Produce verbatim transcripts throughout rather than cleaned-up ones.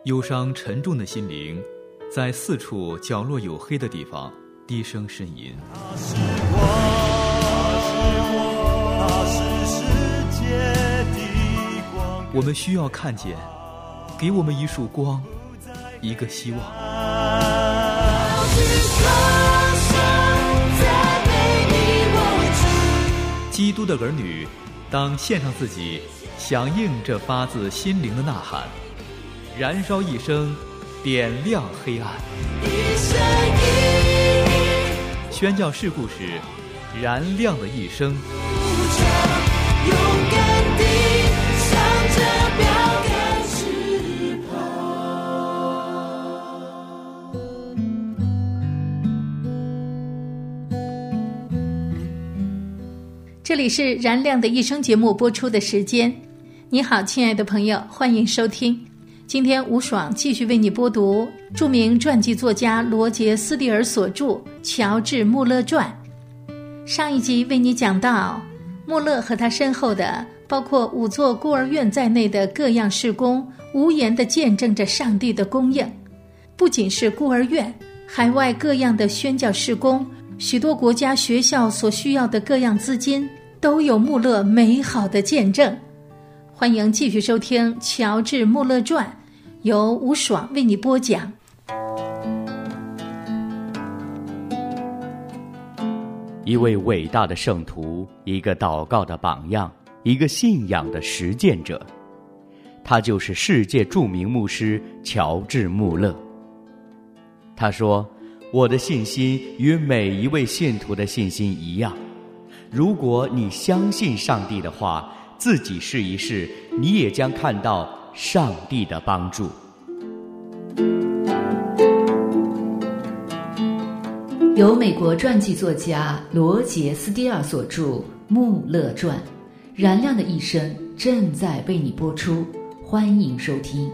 忧伤沉重的心灵在四处角落有黑的地方低声呻吟。 他是我，他是世界的光。 我们需要看见，给我们一束光，一个希望。基督的儿女当献上自己，响应这发自心灵的呐喊，燃烧一生，点亮黑暗。宣教士故事，燃亮的一生。 勇敢地向着标杆直跑。 这里是燃亮的一生节目播出的时间。你好，亲爱的朋友，欢迎收听。今天吴爽继续为你播读著名传记作家罗杰斯蒂尔所著《乔治穆勒传》。上一集为你讲到，穆勒和他身后的包括五座孤儿院在内的各样事工，无言地见证着上帝的供应。不仅是孤儿院，海外各样的宣教事工，许多国家学校所需要的各样资金，都有穆勒美好的见证。欢迎继续收听《乔治穆勒传》，由吴爽为你播讲。 一位伟大的圣徒，一个祷告的榜样，一个信仰的实践者，他就是世界著名牧师乔治穆勒。他说，我的信心与每一位信徒的信心一样，如果你相信上帝的话，自己试一试，你也将看到上帝的帮助。 由美国传记作家罗杰斯蒂尔所著《穆勒传》，燃亮的一生正在为你播出，欢迎收听。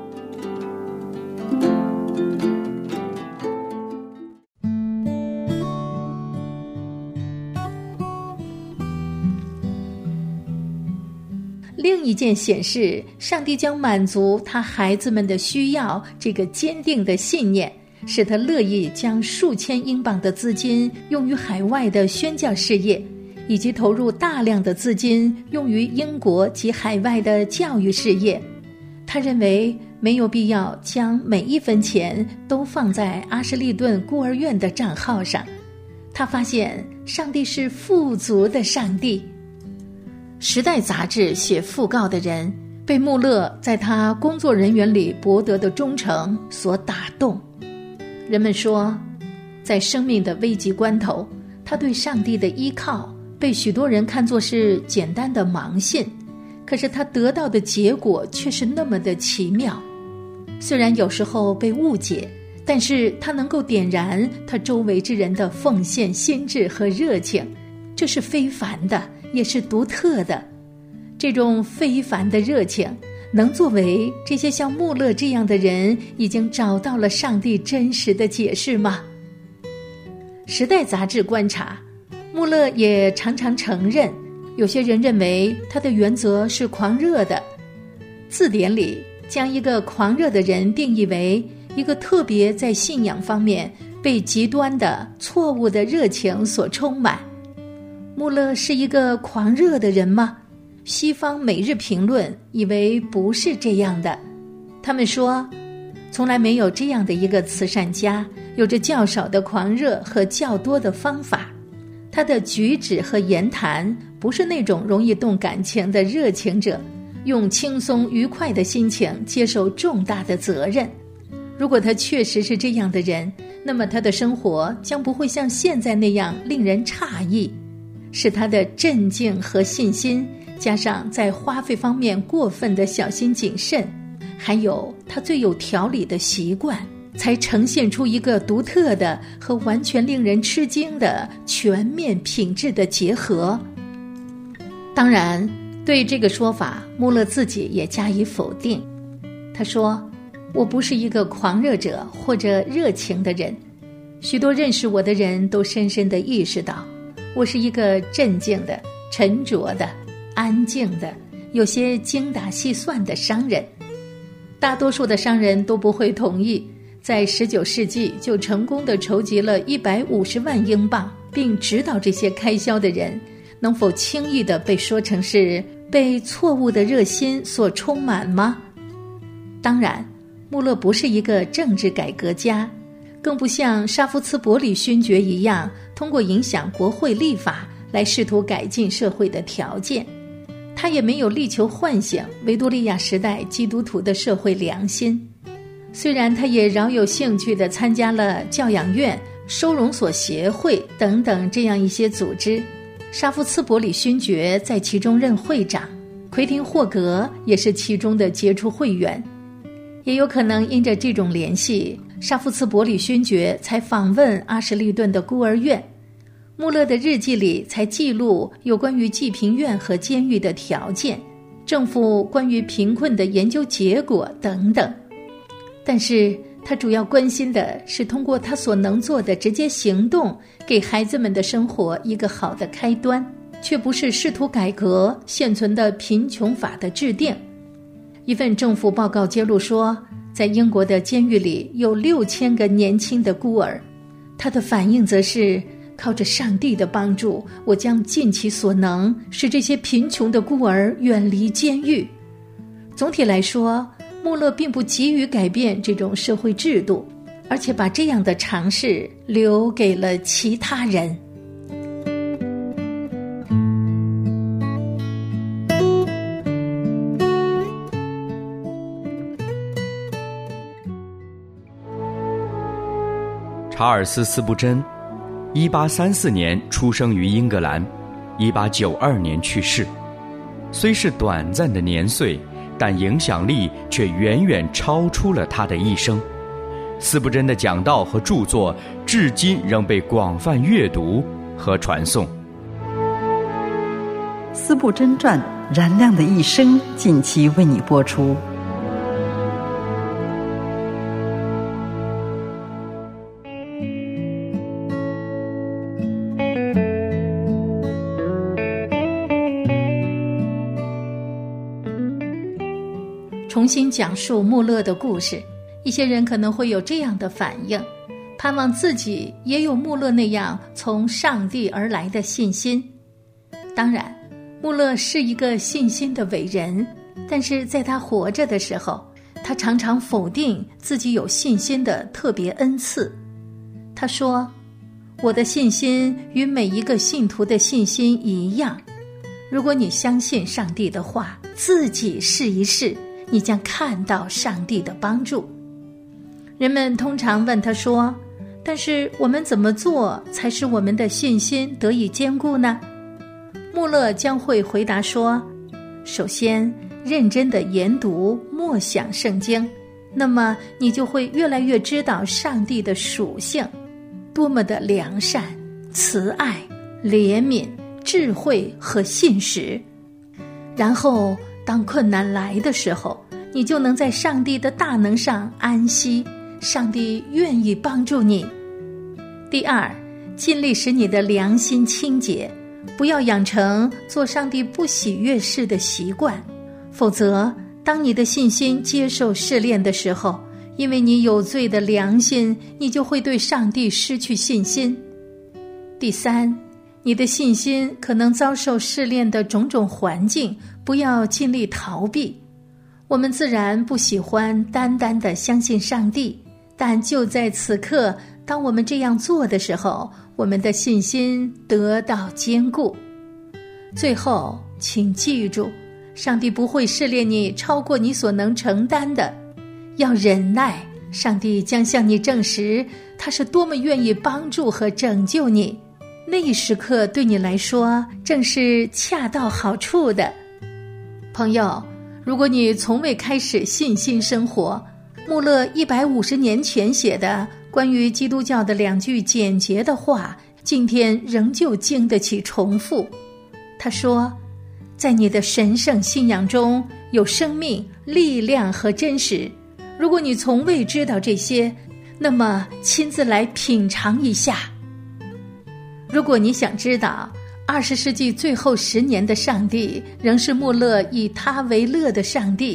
另一件显示上帝将满足他孩子们的需要这个坚定的信念，使他乐意将数千英镑的资金用于海外的宣教事业，以及投入大量的资金用于英国及海外的教育事业。他认为没有必要将每一分钱都放在阿什利顿孤儿院的账号上。他发现上帝是富足的上帝。时代杂志写讣告的人被穆勒在他工作人员里博得的忠诚所打动。人们说，在生命的危急关头，他对上帝的依靠被许多人看作是简单的盲信，可是他得到的结果却是那么的奇妙。虽然有时候被误解，但是他能够点燃他周围之人的奉献心智和热情，这是非凡的，也是独特的。这种非凡的热情能作为这些像穆勒这样的人已经找到了上帝真实的解释吗？时代杂志观察，穆勒也常常承认，有些人认为他的原则是狂热的。字典里将一个狂热的人定义为一个特别在信仰方面被极端的错误的热情所充满。穆勒是一个狂热的人吗？西方每日评论以为不是这样的。他们说，从来没有这样的一个慈善家，有着较少的狂热和较多的方法。他的举止和言谈不是那种容易动感情的热情者，用轻松愉快的心情接受重大的责任。如果他确实是这样的人，那么他的生活将不会像现在那样令人诧异。是他的镇静和信心，加上在花费方面过分的小心谨慎，还有他最有条理的习惯，才呈现出一个独特的和完全令人吃惊的全面品质的结合。当然，对这个说法，穆勒自己也加以否定。他说，我不是一个狂热者或者热情的人，许多认识我的人都深深地意识到，我是一个镇静的、沉着的、安静的、有些精打细算的商人。 大多数的商人都不会同意，在十九世纪就成功地筹集了一百五十万英镑，并指导这些开销的人能否轻易地被说成是被错误的热心所充满吗？当然，穆勒不是一个政治改革家，更不像沙夫茨伯里勋爵一样通过影响国会立法来试图改进社会的条件。他也没有力求唤醒维多利亚时代基督徒的社会良心。虽然他也饶有兴趣地参加了教养院、收容所协会等等这样一些组织，沙夫茨伯里勋爵在其中任会长，奎廷霍格也是其中的杰出会员。也有可能因着这种联系，沙夫茨伯里勋爵才访问阿什利顿的孤儿院，穆勒的日记里才记录有关于济贫院和监狱的条件，政府关于贫困的研究结果等等。但是他主要关心的是通过他所能做的直接行动，给孩子们的生活一个好的开端，却不是试图改革现存的贫穷法的制定。一份政府报告揭露说，在英国的监狱里有六千个年轻的孤儿。他的反应则是，靠着上帝的帮助，我将尽其所能使这些贫穷的孤儿远离监狱。总体来说，穆勒并不急于改变这种社会制度，而且把这样的尝试留给了其他人。 查尔斯·斯布真，一八三四年出生于英格兰，一八九二年去世。虽是短暂的年岁，但影响力却远远超出了他的一生。斯布真的讲道和著作至今仍被广泛阅读和传颂。 斯布真传《燃亮的一生》近期为你播出。 重新讲述穆勒的故事，一些人可能会有这样的反应，盼望自己也有穆勒那样从上帝而来的信心。当然，穆勒是一个信心的伟人，但是在他活着的时候，他常常否定自己有信心的特别恩赐。他说，我的信心与每一个信徒的信心一样，如果你相信上帝的话，自己试一试，你将看到上帝的帮助。人们通常问他说，但是我们怎么做才使我们的信心得以坚固呢？穆勒将会回答说，首先认真地研读默想圣经，那么你就会越来越知道上帝的属性，多么的良善、慈爱、怜悯、智慧和信实。然后当困难来的时候，你就能在上帝的大能上安息，上帝愿意帮助你。第二，尽力使你的良心清洁，不要养成做上帝不喜悦事的习惯，否则当你的信心接受试炼的时候，因为你有罪的良心，你就会对上帝失去信心。第三，你的信心可能遭受试炼的种种环境，不要尽力逃避。我们自然不喜欢单单地相信上帝，但就在此刻，当我们这样做的时候，我们的信心得到坚固。最后，请记住，上帝不会试炼你超过你所能承担的，要忍耐，上帝将向你证实他是多么愿意帮助和拯救你。那一时刻对你来说正是恰到好处的。朋友，如果你从未开始信心生活，穆勒一百五十年前写的关于基督教的两句简洁的话，今天仍旧经得起重复。他说，在你的神圣信仰中有生命、力量和真实。如果你从未知道这些，那么亲自来品尝一下。如果你想知道二十世纪最后十年的上帝仍是穆勒以他为乐的上帝，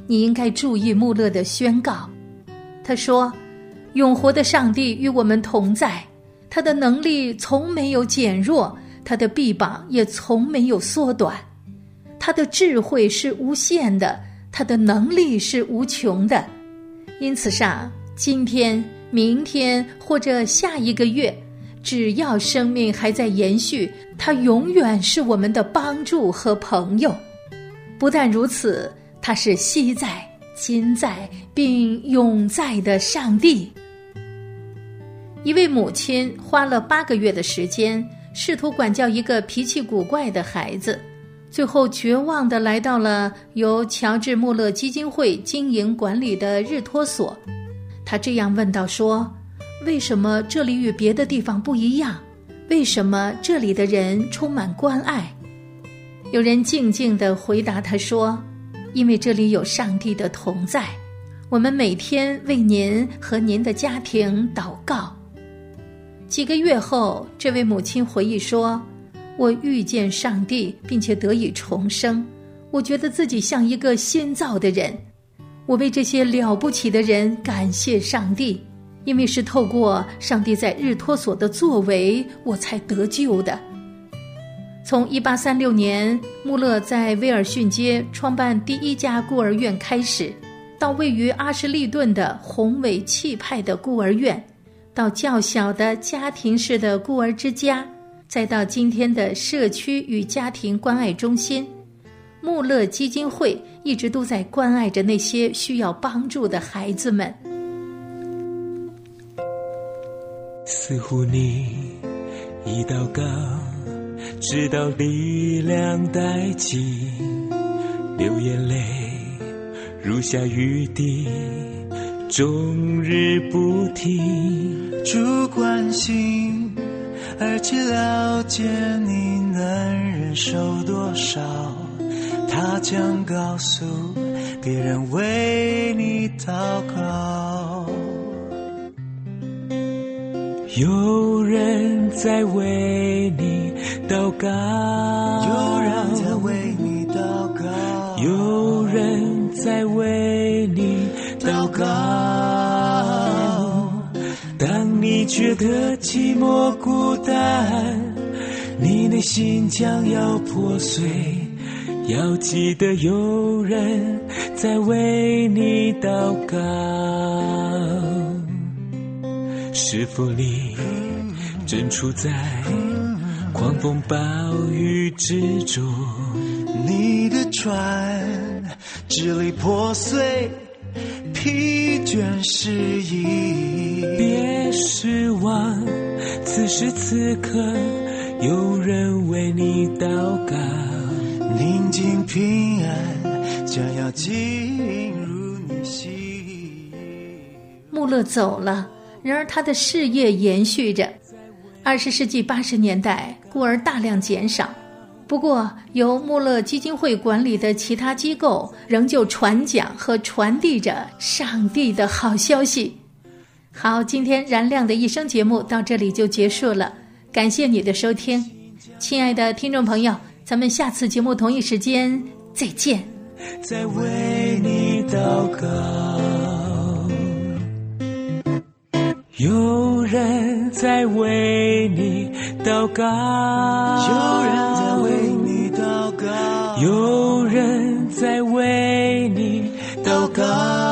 你应该注意穆勒的宣告。他说，永活的上帝与我们同在，他的能力从没有减弱，他的臂膀也从没有缩短，他的智慧是无限的，他的能力是无穷的。因此上，今天、明天或者下一个月，只要生命还在延续，他永远是我们的帮助和朋友。不但如此，他是昔在、今在并永在的上帝。一位母亲花了八个月的时间，试图管教一个脾气古怪的孩子，最后绝望地来到了由乔治·穆勒基金会经营管理的日托所。他这样问道说，为什么这里与别的地方不一样？为什么这里的人充满关爱？有人静静地回答他说，因为这里有上帝的同在，我们每天为您和您的家庭祷告。几个月后，这位母亲回忆说，我遇见上帝并且得以重生，我觉得自己像一个新造的人。我为这些了不起的人感谢上帝，因为是透过上帝在日托所的作为，我才得救的。从一八三六年穆勒在威尔逊街创办第一家孤儿院开始，到位于阿什利顿的宏伟气派的孤儿院，到较小的家庭式的孤儿之家，再到今天的社区与家庭关爱中心，穆勒基金会一直都在关爱着那些需要帮助的孩子们。 似乎你一祷告，直到力量殆尽，流眼泪如下雨滴，终日不停。 主关心，而且了解你能忍受多少，他将告诉别人为你祷告。 有人在为你祷告， 有人在为你祷告， 有人在为你祷告。当你觉得寂寞孤单，你内心将要破碎，要记得有人在为你祷告。是否你正处在狂风暴雨之中？ 你的船支离破碎，疲倦失意。 别失望，此时此刻有人为你祷告。 宁静平安将要进入你心。 穆勒走了，然而他的事业延续着。二十世纪八十年代，孤儿大量减少，不过由穆勒基金会管理的其他机构仍旧传讲和传递着上帝的好消息。好，今天燃亮的一生节目到这里就结束了，感谢你的收听。亲爱的听众朋友，咱们下次节目同一时间再见。 在为你祷告，有人在为你祷告， 有人在为你祷告， 有人在为你祷告。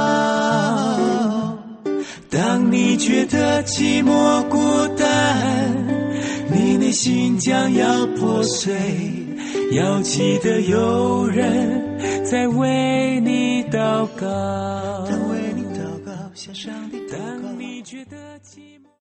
当你觉得寂寞孤单，你内心将要破碎，要记得有人在为你祷告， 在为你祷告，向上帝祷告。 当你觉得寂寞